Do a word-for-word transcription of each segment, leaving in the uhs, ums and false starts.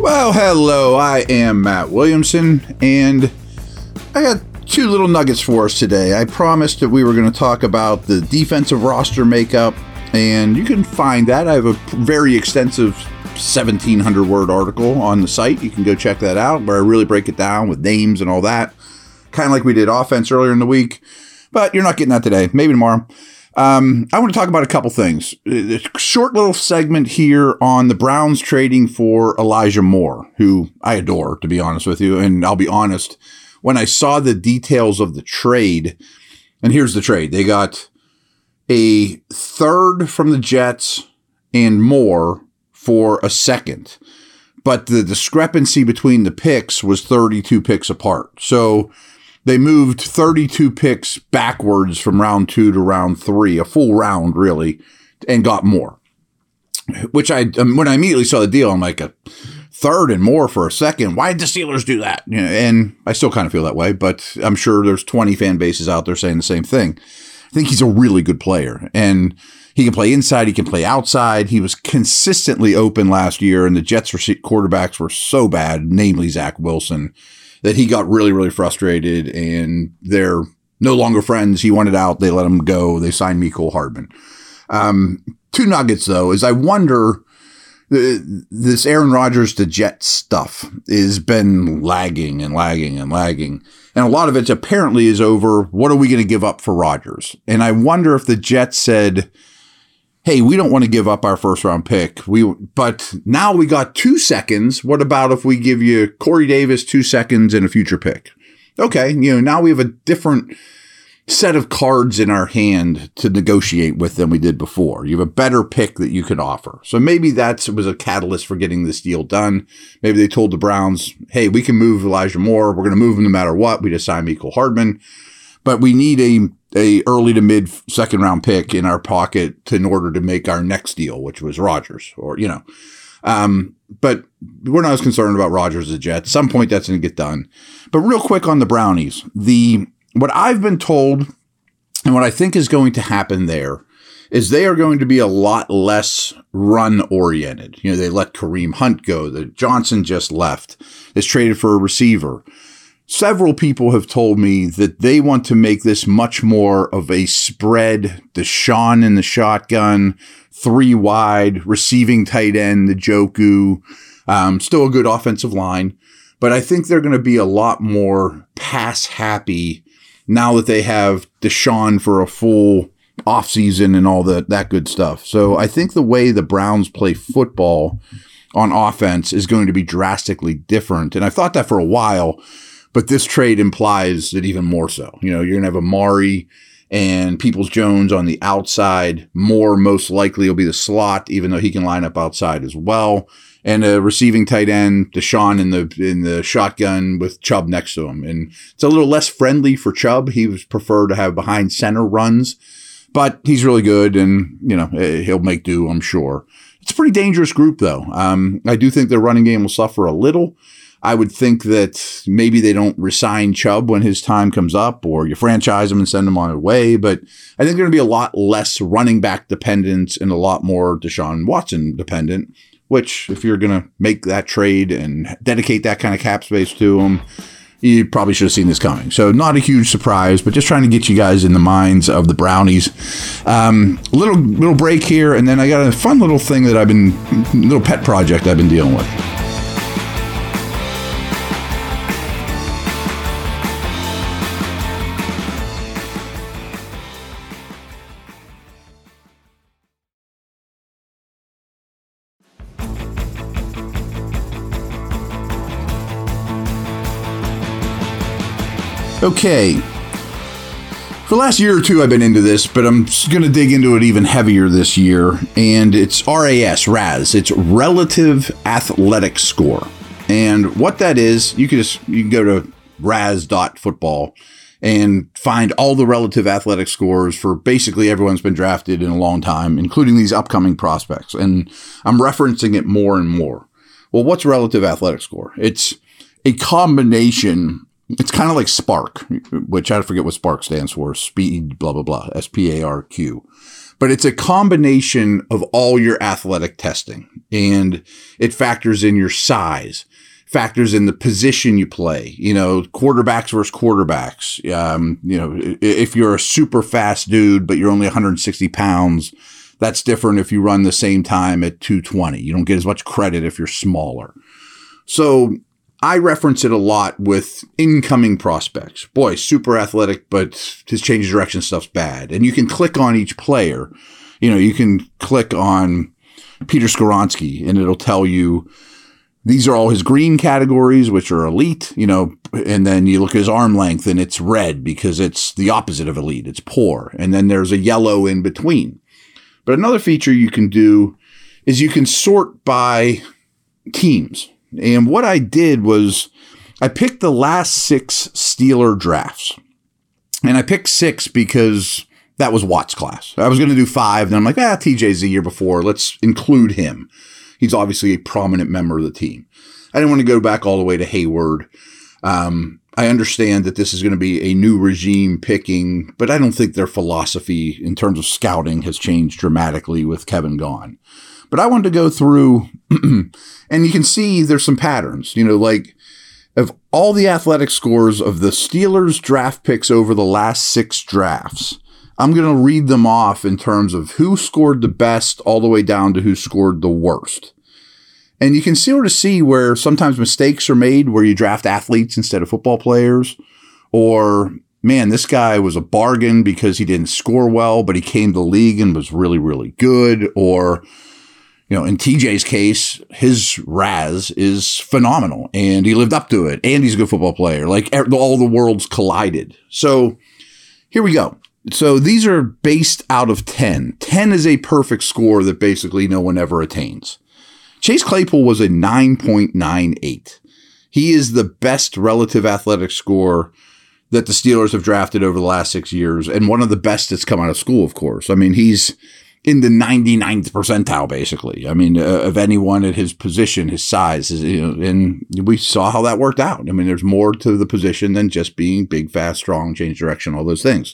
Well, hello, I am Matt Williamson, and I got two little nuggets for us today. I promised that we were going to talk about the defensive roster makeup, and you can find that. I have a very extensive seventeen hundred word article on the site. You can go check that out, where I really break it down with names and all that, kind of like we did offense earlier in the week, but you're not getting that today. Maybe tomorrow. Um, I want to talk about a couple things. A short little segment here on the Browns trading for Elijah Moore, who I adore, to be honest with you. And I'll be honest, when I saw the details of the trade, and here's the trade. They got a third from the Jets and more for a second. But the discrepancy between the picks was thirty-two picks apart. So they moved thirty-two picks backwards from round two to round three, a full round really, and got more. Which I, um, when I immediately saw the deal, I'm like, a third and more for a second. Why did the Steelers do that? You know, and I still kind of feel that way, but I'm sure there's twenty fan bases out there saying the same thing. I think he's a really good player, and he can play inside, he can play outside. He was consistently open last year, and the Jets' quarterbacks were so bad, namely Zach Wilson, that he got really, really frustrated, and they're no longer friends. He wanted out. They let him go. They signed Mecole Hardman. Um, two nuggets, though, is I wonder, uh, this Aaron Rodgers to Jets stuff has been lagging and lagging and lagging. And a lot of it apparently is over, what are we going to give up for Rodgers? And I wonder if the Jets said, hey, we don't want to give up our first round pick. We, but now we got two seconds. What about if we give you Corey Davis, two seconds and a future pick? Okay. You know, now we have a different set of cards in our hand to negotiate with than we did before. You have a better pick that you could offer. So maybe that was a catalyst for getting this deal done. Maybe they told the Browns, hey, we can move Elijah Moore. We're going to move him no matter what. We just signed Mecole Hardman, but we need a a early to mid second round pick in our pocket to, in order to make our next deal, which was Rodgers, or, you know, um, but we're not as concerned about Rodgers as the Jets. At some point that's going to get done. But real quick on the Brownies, the, what I've been told and what I think is going to happen there is they are going to be a lot less run oriented. You know, they let Kareem Hunt go. The Johnson just left. It's traded for a receiver. Several people have told me that they want to make this much more of a spread, Deshaun in the shotgun, three wide, receiving tight end, the Njoku, um, still a good offensive line. But I think they're going to be a lot more pass happy now that they have Deshaun for a full offseason and all that, that good stuff. So I think the way the Browns play football on offense is going to be drastically different. And I've thought that for a while. But this trade implies that even more so. You know, you're going to have Amari and Peoples-Jones on the outside. Moore most likely will be the slot, even though he can line up outside as well. And a receiving tight end, Deshaun in the in the shotgun with Chubb next to him. And it's a little less friendly for Chubb. He would prefer to have behind center runs. But he's really good, and, you know, he'll make do, I'm sure. It's a pretty dangerous group, though. Um, I do think their running game will suffer a little. I would think that maybe they don't resign Chubb when his time comes up, or you franchise him and send him on his way. But I think they're going to be a lot less running back dependent and a lot more Deshaun Watson dependent, which if you're going to make that trade and dedicate that kind of cap space to him, you probably should have seen this coming. So not a huge surprise, but just trying to get you guys in the minds of the Brownies. Um, little, little break here. And then I got a fun little thing that I've been, little pet project I've been dealing with. Okay, for the last year or two I've been into this, but I'm going to dig into it even heavier this year, and it's R A S, R A S. It's Relative Athletic Score. And what that is, you can just you can go to raz dot football and find all the relative athletic scores for basically everyone that's been drafted in a long time, including these upcoming prospects. And I'm referencing it more and more. Well, what's relative athletic score? It's a combination. It's kind of like SPARQ, which I forget what SPARQ stands for. Speed, blah, blah, blah, S P A R Q. But it's a combination of all your athletic testing, and it factors in your size, factors in the position you play, you know, quarterbacks versus quarterbacks. Um, you know, if you're a super fast dude, but you're only one hundred sixty pounds, that's different if you run the same time at two twenty. You don't get as much credit if you're smaller. So I reference it a lot with incoming prospects. Boy, super athletic, but his change of direction stuff's bad. And you can click on each player. You know, you can click on Peter Skoronski and it'll tell you these are all his green categories, which are elite, you know, and then you look at his arm length and it's red because it's the opposite of elite. It's poor. And then there's a yellow in between. But another feature you can do is you can sort by teams. And what I did was I picked the last six Steeler drafts. And I picked six because that was Watt's class. I was going to do five. And I'm like, ah, T J's the year before. Let's include him. He's obviously a prominent member of the team. I didn't want to go back all the way to Hayward. Um, I understand that this is going to be a new regime picking, but I don't think their philosophy in terms of scouting has changed dramatically with Kevin gone. But I wanted to go through, and you can see there's some patterns, you know, like of all the athletic scores of the Steelers draft picks over the last six drafts, I'm going to read them off in terms of who scored the best all the way down to who scored the worst. And you can sort of see where sometimes mistakes are made where you draft athletes instead of football players, or man, this guy was a bargain because he didn't score well, but he came to the league and was really, really good. Or, you know, in T J's case, his Raz is phenomenal and he lived up to it and he's a good football player. Like all the worlds collided. So here we go. So these are based out of ten. ten is a perfect score that basically no one ever attains. Chase Claypool was a nine point nine eight. He is the best relative athletic score that the Steelers have drafted over the last six years, and one of the best that's come out of school, of course. I mean, he's in the ninety-ninth percentile, basically. I mean, uh, of anyone at his position, his size, his, you know, and we saw how that worked out. I mean, there's more to the position than just being big, fast, strong, change direction, all those things.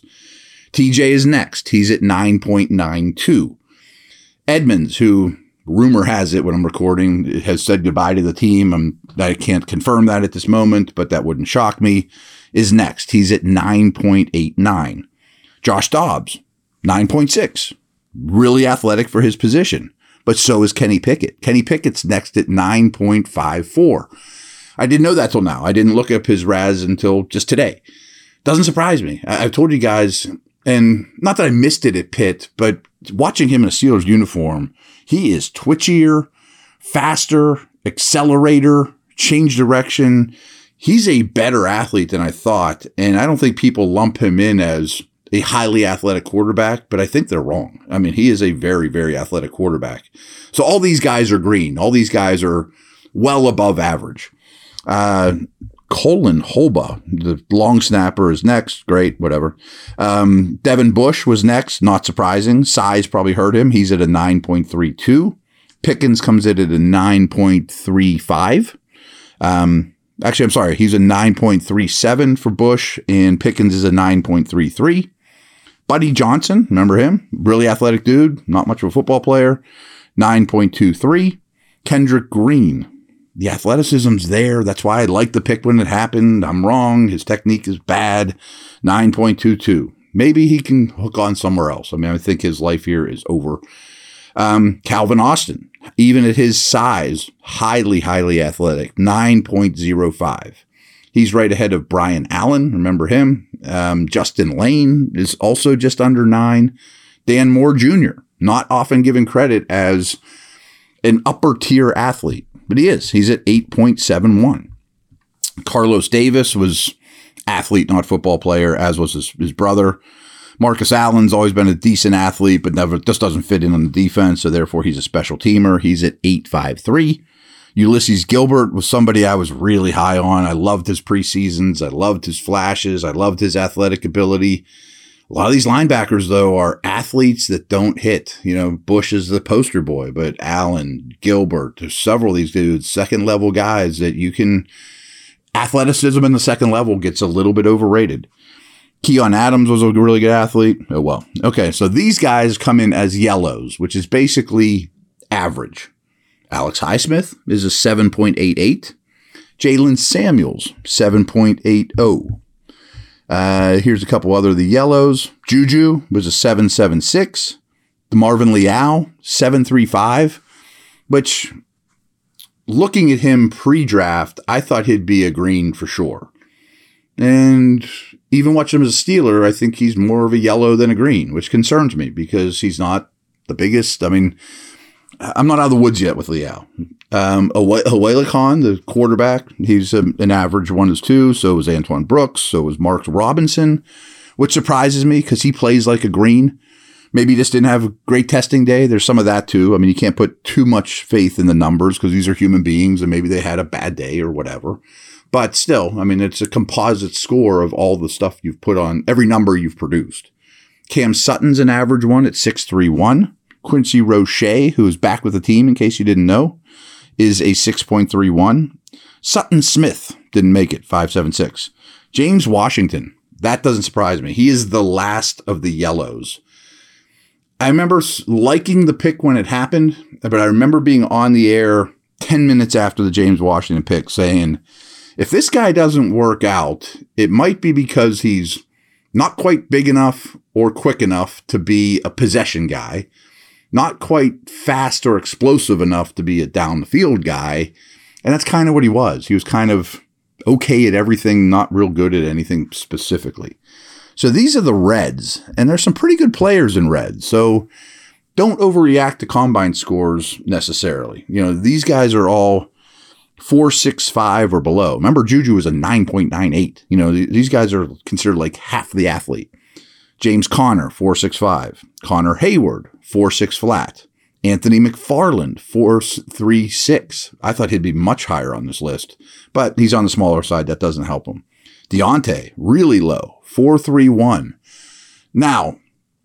T J is next. He's at nine point nine two. Edmonds, who rumor has it when I'm recording, has said goodbye to the team. I'm, I can't confirm that at this moment, but that wouldn't shock me, is next. He's at nine point eight nine. Josh Dobbs, nine point six. Really athletic for his position, but so is Kenny Pickett. Kenny Pickett's next at nine point five four. I didn't know that till now. I didn't look up his Raz until just today. Doesn't surprise me. I, I've told you guys, and not that I missed it at Pitt, but watching him in a Steelers uniform, he is twitchier, faster, accelerator, change direction. He's a better athlete than I thought, and I don't think people lump him in as a highly athletic quarterback, but I think they're wrong. I mean, he is a very, very athletic quarterback. So all these guys are green. All these guys are well above average. Uh, Colin Holba, the long snapper, is next. Great, whatever. Um, Devin Bush was next. Not surprising. Size probably hurt him. He's at a nine point three two. Pickens comes in at a nine point three five. Um, actually, I'm sorry. He's a nine point three seven for Bush, and Pickens is a nine point three three. Buddy Johnson, remember him? Really athletic dude. Not much of a football player. nine point two three. Kendrick Green. The athleticism's there. That's why I liked the pick when it happened. I'm wrong. His technique is bad. nine point two two. Maybe he can hook on somewhere else. I mean, I think his life here is over. Um, Calvin Austin, even at his size, highly, highly athletic. nine point oh five. He's right ahead of Brian Allen. Remember him? Um, Justin Lane is also just under nine. Dan Moore Junior, not often given credit as an upper tier athlete. But he is. He's at eight point seven one. Carlos Davis was athlete, not football player, as was his, his brother. Marcus Allen's always been a decent athlete, but never just doesn't fit in on the defense, so therefore he's a special teamer. He's at eight five three. Ulysses Gilbert was somebody I was really high on. I loved his preseasons. I loved his flashes. I loved his athletic ability. A lot of these linebackers, though, are athletes that don't hit. You know, Bush is the poster boy, but Allen, Gilbert, there's several of these dudes, second-level guys that you can – athleticism in the second level gets a little bit overrated. Keon Adams was a really good athlete. Oh, well. Okay, so these guys come in as yellows, which is basically average. Alex Highsmith is a seven point eight eight. Jalen Samuels, seven point eight oh. Uh, here's a couple other of the yellows. Juju was a seven seven six. Marvin Leal, seven three five, which, looking at him pre-draft, I thought he'd be a green for sure. And even watching him as a Steeler, I think he's more of a yellow than a green, which concerns me because he's not the biggest. I mean, I'm not out of the woods yet with Leal. Um, Awele Khan, the quarterback, he's a, an average one as two. So was Antoine Brooks. So was Mark Robinson, which surprises me because he plays like a green. Maybe he just didn't have a great testing day. There's some of that too. I mean, you can't put too much faith in the numbers because these are human beings and maybe they had a bad day or whatever. But still, I mean, it's a composite score of all the stuff you've put on, every number you've produced. Cam Sutton's an average one at six three one. Quincy Roche, who is back with the team in case you didn't know, is a six point three one. Sutton Smith didn't make it, five seven six. James Washington, that doesn't surprise me. He is the last of the yellows. I remember liking the pick when it happened, but I remember being on the air ten minutes after the James Washington pick saying, if this guy doesn't work out, it might be because he's not quite big enough or quick enough to be a possession guy, not quite fast or explosive enough to be a down the field guy. And that's kind of what he was. He was kind of okay at everything, not real good at anything specifically. So these are the Reds, and there's some pretty good players in Reds. So don't overreact to combine scores necessarily. You know, these guys are all four six five or below. Remember, Juju was a nine point nine eight. You know, these guys are considered like half the athlete. James Conner, four six five. Connor Hayward, four six flat. Anthony McFarland, four three six. I thought he'd be much higher on this list, but he's on the smaller side. That doesn't help him. Deontay, really low, four three one. Now,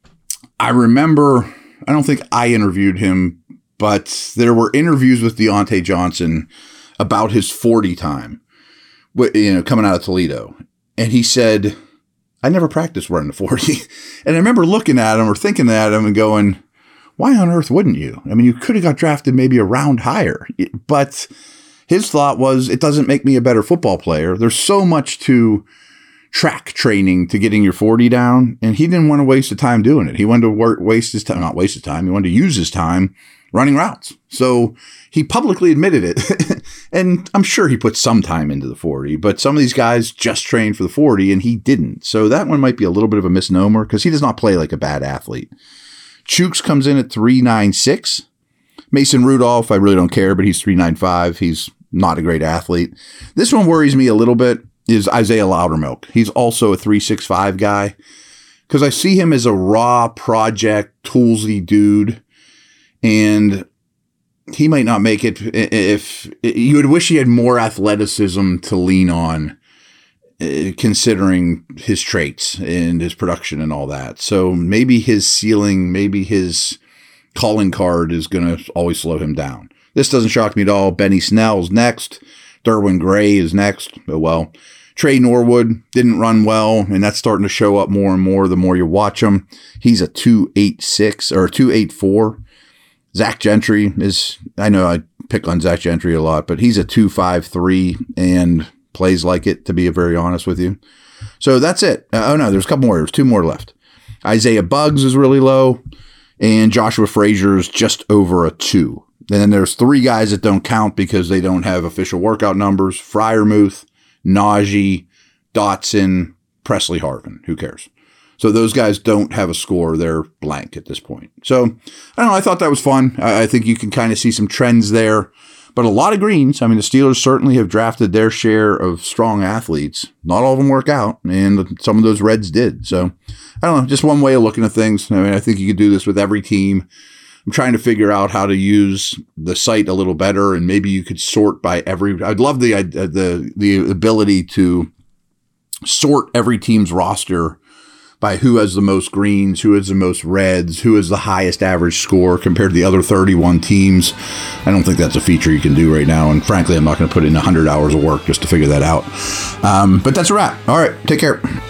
I remember, I don't think I interviewed him, but there were interviews with Deontay Johnson about his forty time, you know, coming out of Toledo. And he said, I never practiced running a forty. And I remember looking at him or thinking at him and going, why on earth wouldn't you? I mean, you could have got drafted maybe a round higher. But his thought was, it doesn't make me a better football player. There's so much to track training to getting your forty down. And he didn't want to waste the time doing it. He wanted to work, waste his time, not waste his time. He wanted to use his time running routes. So he publicly admitted it. And I'm sure he put some time into the forty, but some of these guys just trained for the forty and he didn't. So that one might be a little bit of a misnomer because he does not play like a bad athlete. Chooks comes in at three nine six. Mason Rudolph, I really don't care, but he's three nine five. He's not a great athlete. This one worries me a little bit is Isaiah Loudermilk. He's also a three six five guy because I see him as a raw project, toolsy dude. And he might not make it if you would wish he had more athleticism to lean on, considering his traits and his production and all that. So maybe his ceiling, maybe his calling card is going to always slow him down. This doesn't shock me at all. Benny Snell's next. Derwin Gray is next. Oh, well, Trey Norwood didn't run well, and that's starting to show up more and more the more you watch him. He's a two eight six or two eight four. Zach Gentry is, I know I pick on Zach Gentry a lot, but he's a two five three and plays like it, to be very honest with you. So that's it. Uh, oh, no, there's a couple more. There's two more left. Isaiah Buggs is really low, and Joshua Frazier is just over a two. And then there's three guys that don't count because they don't have official workout numbers. Freiermuth, Najee, Dotson, Presley Harvin. Who cares? So those guys don't have a score. They're blank at this point. So I don't know. I thought that was fun. I, I think you can kind of see some trends there. But a lot of greens. I mean, the Steelers certainly have drafted their share of strong athletes. Not all of them work out, and some of those Reds did. So I don't know. Just one way of looking at things. I mean, I think you could do this with every team. I'm trying to figure out how to use the site a little better, and maybe you could sort by every. I'd love the the the ability to sort every team's roster by who has the most greens, who has the most reds, who has the highest average score compared to the other thirty-one teams. I don't think that's a feature you can do right now, and frankly, I'm not going to put in one hundred hours of work just to figure that out. Um, but that's a wrap. All right, take care.